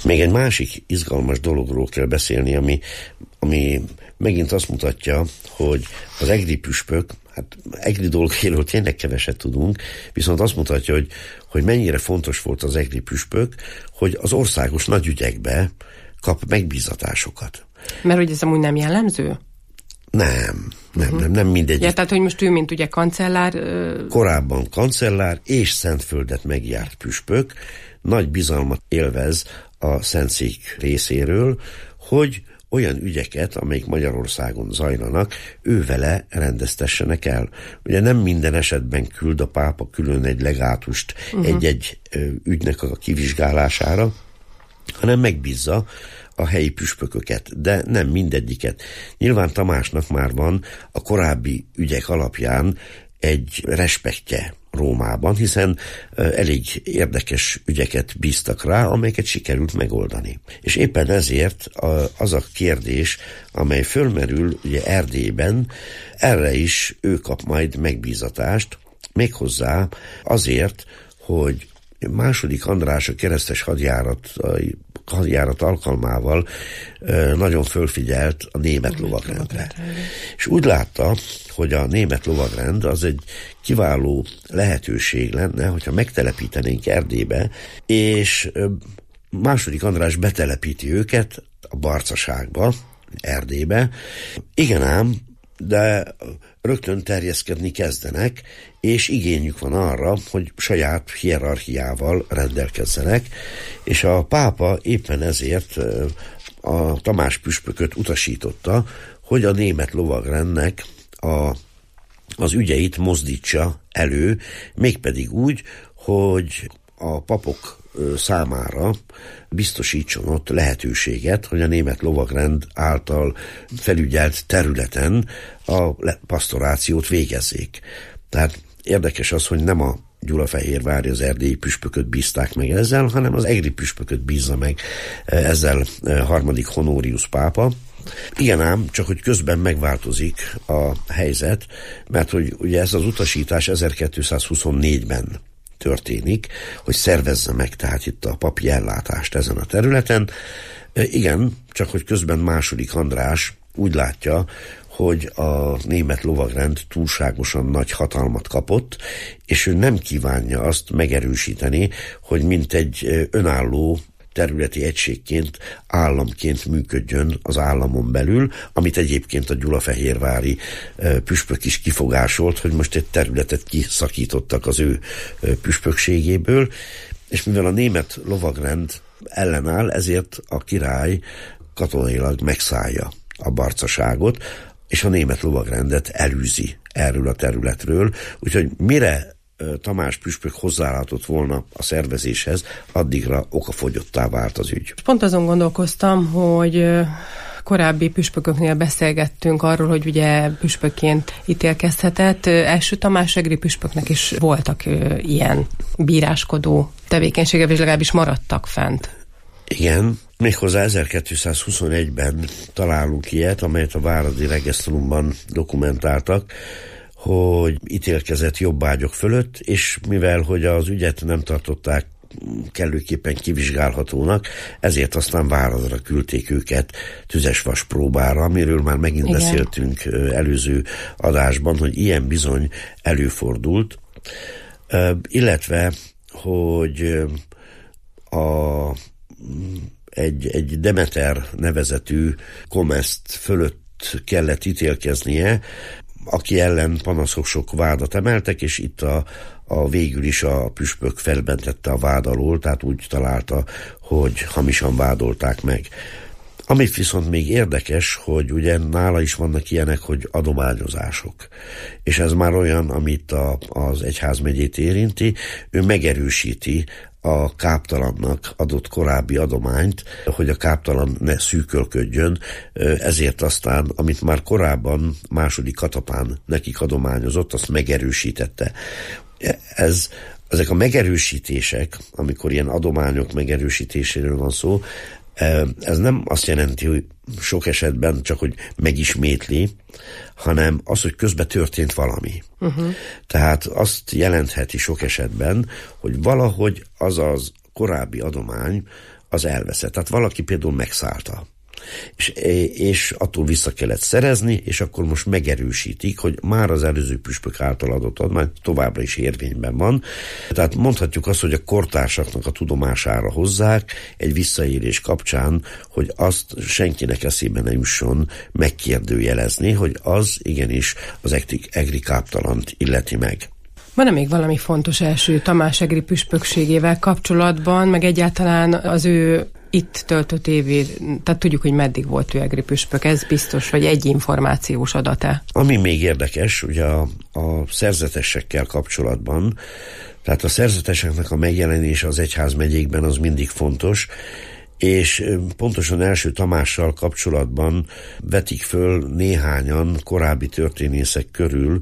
Még egy másik izgalmas dologról kell beszélni, ami, ami megint azt mutatja, hogy az egri püspök, hát egri dolgairól tényleg keveset tudunk, viszont azt mutatja, hogy, hogy mennyire fontos volt az egri püspök, hogy az országos nagyügyekbe kap megbízatásokat. Mert hogy ez amúgy nem jellemző? Nem, nem, uh-huh. nem, nem mindegy. Ja, tehát, hogy most ő, mint ugye kancellár... Ö... Korábban kancellár és Szentföldet megjárt püspök, nagy bizalmat élvez a Szentszék részéről, hogy olyan ügyeket, amelyik Magyarországon zajlanak, ő vele rendeztessenek el. Ugye nem minden esetben küld a pápa külön egy legátust uh-huh. egy-egy ügynek a kivizsgálására, hanem megbízza a helyi püspököket, de nem mindegyiket. Nyilván Tamásnak már van a korábbi ügyek alapján egy respektje Rómában, hiszen elég érdekes ügyeket bíztak rá, amelyeket sikerült megoldani. És éppen ezért az a kérdés, amely fölmerül ugye Erdélyben, erre is ő kap majd megbízatást, méghozzá azért, hogy második András a keresztes hadjárat, a hadjárat alkalmával nagyon fölfigyelt a német lovagrendre. És úgy látta, hogy a német lovagrend az egy kiváló lehetőség lenne, hogyha megtelepítenénk Erdélybe, és második András betelepíti őket a Barcaságba, Erdélybe. Igen ám, de rögtön terjeszkedni kezdenek, és igényük van arra, hogy saját hierarchiával rendelkezzenek, és a pápa éppen ezért a Tamás püspököt utasította, hogy a német lovagrendnek a, az ügyeit mozdítsa elő, mégpedig úgy, hogy a papok számára biztosítson ott lehetőséget, hogy a német lovagrend által felügyelt területen a pasztorációt végezzék. Tehát érdekes az, hogy nem a Gyulafehérvári, az erdélyi püspököt bízták meg ezzel, hanem az egri püspököt bízza meg ezzel harmadik Honorius pápa. Igen ám, csak hogy közben megváltozik a helyzet, mert hogy ugye ez az utasítás ezerkétszázhuszonnégyben történik, hogy szervezze meg tehát itt a papi ellátást ezen a területen. Igen, csak hogy közben második András úgy látja, hogy a német lovagrend túlságosan nagy hatalmat kapott, és ő nem kívánja azt megerősíteni, hogy mint egy önálló területi egységként, államként működjön az államon belül, amit egyébként a gyulafehérvári püspök is kifogásolt, hogy most egy területet kiszakítottak az ő püspökségéből, és mivel a német lovagrend ellenáll, ezért a király katonailag megszállja a Barcaságot, és a német lovagrendet elűzi erről a területről, úgyhogy mire Tamás püspök hozzálátott volna a szervezéshez, addigra okafogyottá vált az ügy. Pont azon gondolkoztam, hogy korábbi püspököknél beszélgettünk arról, hogy ugye püspökként ítélkezhetett. Első Tamás egri püspöknek is voltak ilyen bíráskodó tevékenysége, és legalábbis maradtak fent. Igen, méghozzá ezerkétszázhuszonegyben találunk ilyet, amelyet a Váradi Regesztrumban dokumentáltak, hogy ítélkezett jobbágyok fölött, és mivel hogy az ügyet nem tartották kellőképpen kivizsgálhatónak, ezért aztán Váradra küldték őket tüzesvas próbára, amiről már megint Igen. beszéltünk előző adásban, hogy ilyen bizony előfordult, illetve, hogy a, egy, egy Demeter nevezetű komeszt fölött kellett ítélkeznie, aki ellen panaszok sok vádat emeltek, és itt a, a végül is a püspök felmentette a vád alól, tehát úgy találta, hogy hamisan vádolták meg. Amit viszont még érdekes, hogy ugye nála is vannak ilyenek, hogy adományozások. És ez már olyan, amit a, az egyházmegyét érinti, ő megerősíti a káptalannak adott korábbi adományt, hogy a káptalan ne szűkölködjön, ezért aztán, amit már korábban második Katapán nekik adományozott, azt megerősítette. Ez, ezek a megerősítések, amikor ilyen adományok megerősítéséről van szó, ez nem azt jelenti, hogy sok esetben csak, hogy megismétli, hanem az, hogy közben történt valami. Uh-huh. Tehát azt jelentheti sok esetben, hogy valahogy az az korábbi adomány az elveszett. Tehát valaki például megszállta. És, és attól vissza kellett szerezni, és akkor most megerősítik, hogy már az előző püspök által adott adomány továbbra is érvényben van. Tehát mondhatjuk azt, hogy a kortársaknak a tudomására hozzák egy visszaélés kapcsán, hogy azt senkinek eszébe ne jusson megkérdőjelezni, hogy az igenis az egri káptalant illeti meg. Van-e még valami fontos első Tamás egri püspökségével kapcsolatban, meg egyáltalán az ő itt töltött évét, tehát tudjuk, hogy meddig volt ő egri püspök, ez biztos, vagy egy információs adat-e? Ami még érdekes, ugye a, a szerzetesekkel kapcsolatban, tehát a szerzeteseknek a megjelenése az egyházmegyékben az mindig fontos, és pontosan első Tamással kapcsolatban vetik föl néhányan korábbi történészek körül,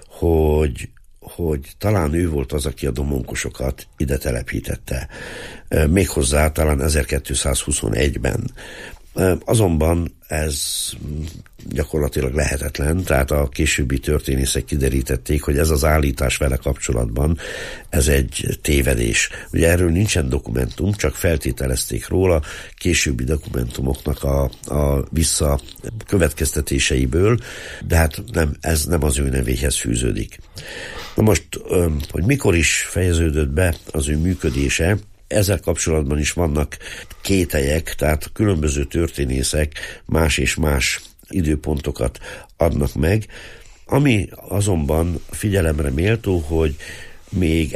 hogy hogy talán ő volt az, aki a domonkosokat ide telepítette. Méghozzá talán ezerkétszázhuszonegyben. Azonban ez gyakorlatilag lehetetlen, tehát a későbbi történészek kiderítették, hogy ez az állítás vele kapcsolatban ez egy tévedés. Ugye erről nincsen dokumentum, csak feltételezték róla későbbi dokumentumoknak a, a visszakövetkeztetéseiből, de hát nem, ez nem az ő nevéhez fűződik. Na most, hogy mikor is fejeződött be az ő működése, ezzel kapcsolatban is vannak kételyek, tehát különböző történészek más és más időpontokat adnak meg. Ami azonban figyelemre méltó, hogy még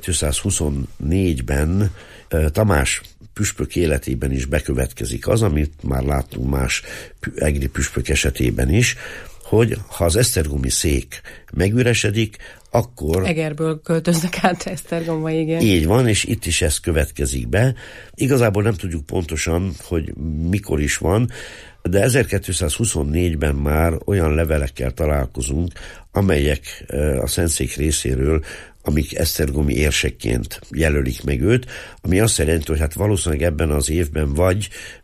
ezerkétszázhuszonnégyben Tamás püspök életében is bekövetkezik az, amit már láttunk más egri püspök esetében is, hogy ha az esztergomi szék megüresedik, akkor... Egerből költöznek át Esztergomba, igen. Így van, és itt is ez következik be. Igazából nem tudjuk pontosan, hogy mikor is van, de ezerkétszázhuszonnégyben már olyan levelekkel találkozunk, amelyek a Szentszék részéről, amik esztergomi érsekként jelölik meg őt, ami azt jelenti, hogy hát valószínűleg ebben az évben vagy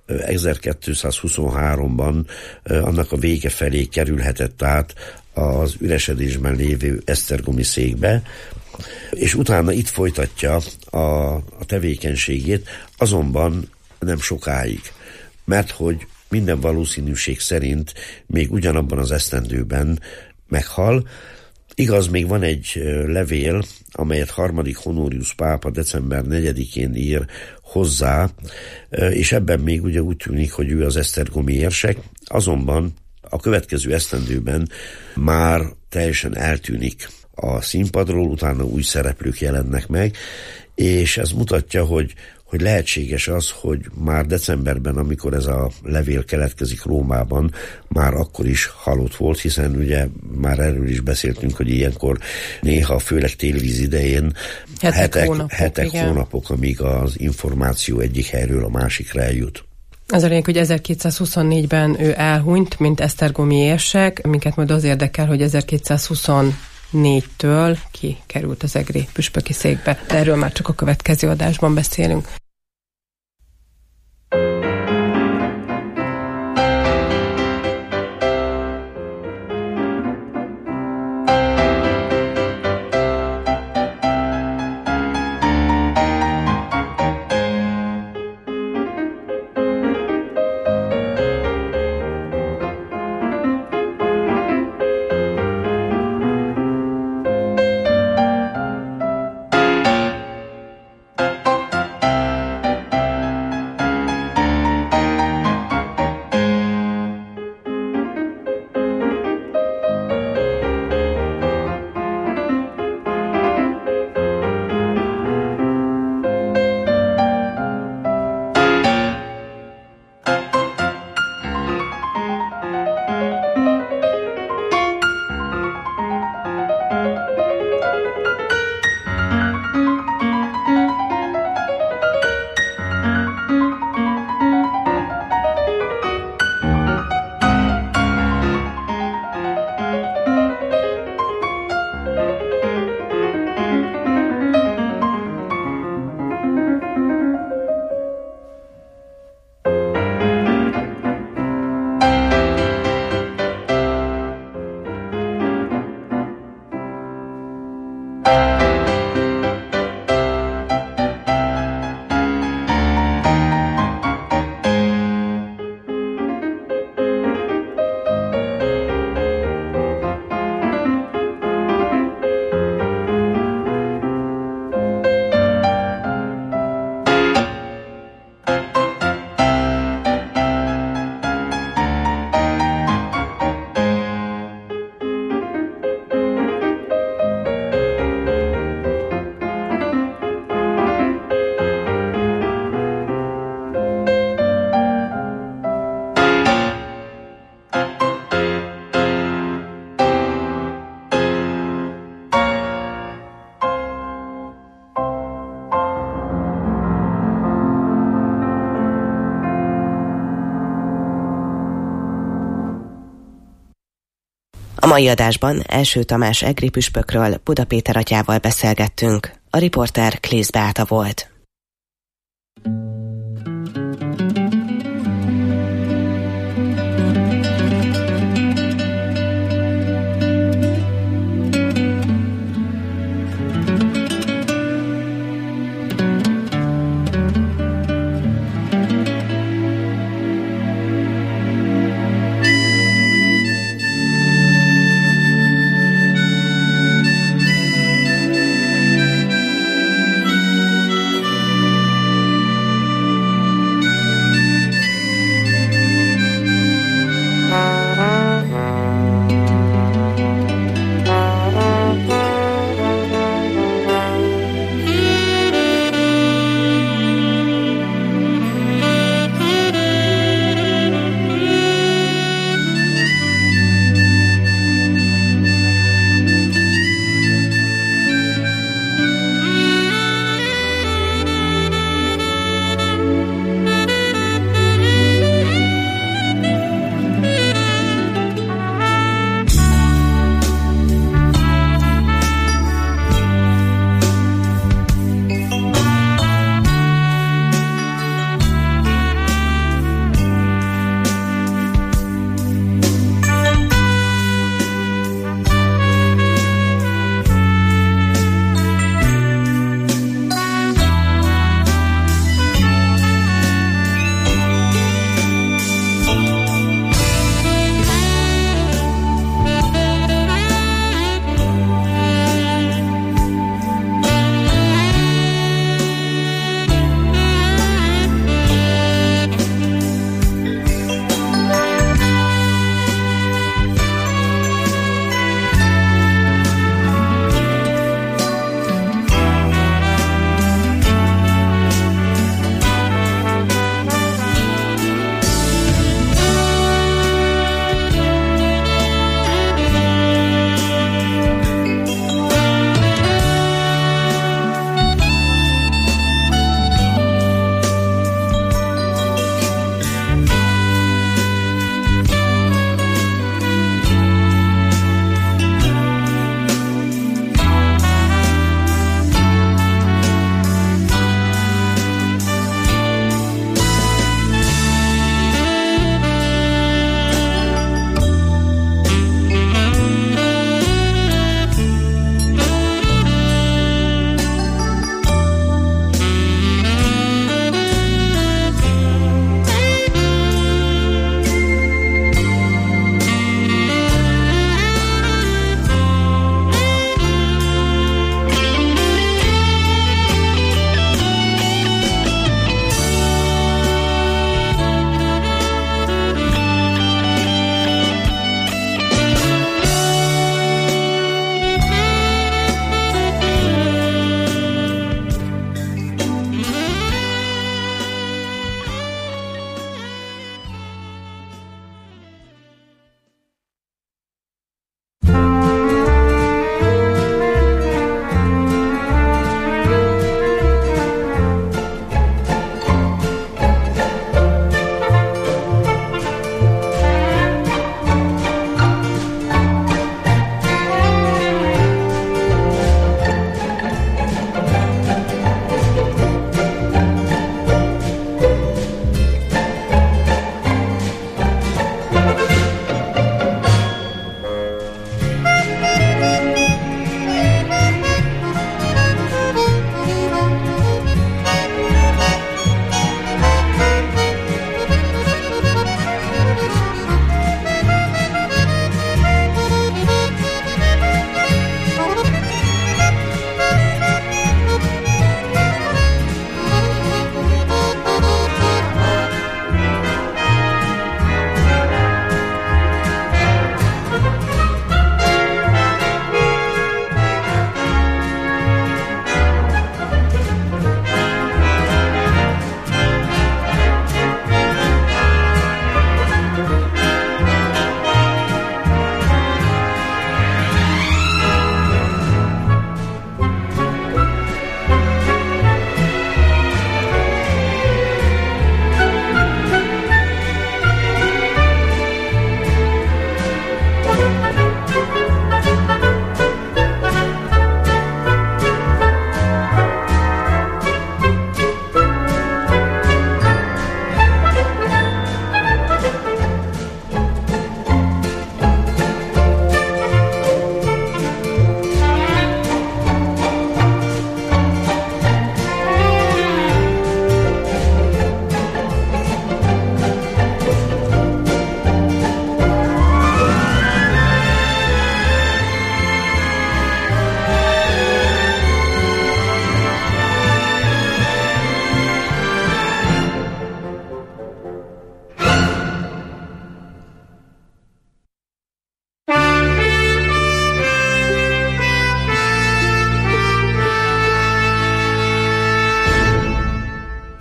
ezerkétszázhuszonháromban annak a vége felé kerülhetett át az üresedésben lévő esztergomi székbe, és utána itt folytatja a, a tevékenységét, azonban nem sokáig, mert hogy minden valószínűség szerint még ugyanabban az esztendőben meghal. Igaz, még van egy levél, amelyet harmadik Honorius pápa december negyedikén ír hozzá, és ebben még ugye úgy tűnik, hogy ő az esztergomi érsek, azonban a következő esztendőben már teljesen eltűnik a színpadról, utána új szereplők jelennek meg, és ez mutatja, hogy, hogy lehetséges az, hogy már decemberben, amikor ez a levél keletkezik Rómában, már akkor is halott volt, hiszen ugye már erről is beszéltünk, hogy ilyenkor néha, főleg télivíz idején hetek, hetek, hónapok, hetek hónapok, amíg az információ egyik helyről a másikra eljut. Az a lényeg, hogy ezerkétszázhuszonnégyben ő elhunyt, mint esztergomi érsek, minket majd az érdekel, hogy ezerkétszázhuszonnégytől ki került az egri püspöki székbe. De erről már csak a következő adásban beszélünk. A mai adásban Első Tamás egri püspökről Buda Péter atyával beszélgettünk. A riporter Klész Beáta volt.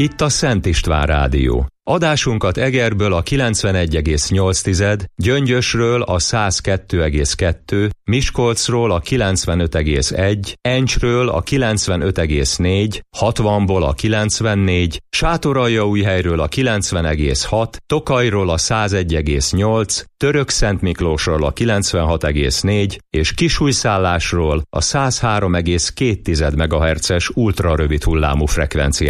itt a Szent István Rádió. Adásunkat Egerből a kilencvenegy egész nyolc, Gyöngyösről a száz kettő egész kettő, Miskolcról a kilencvenöt egész egy, Encsről a kilencvenöt egész négy, hatvanból a kilencvennégy, Sátoraljaújhelyről a kilencven egész hat, Tokajról a száz egy egész nyolc, Törökszentmiklósról a kilencvenhat egész négy és Kisújszállásról a száz három egész két megahertzes ultrarövid hullámú frekvencián.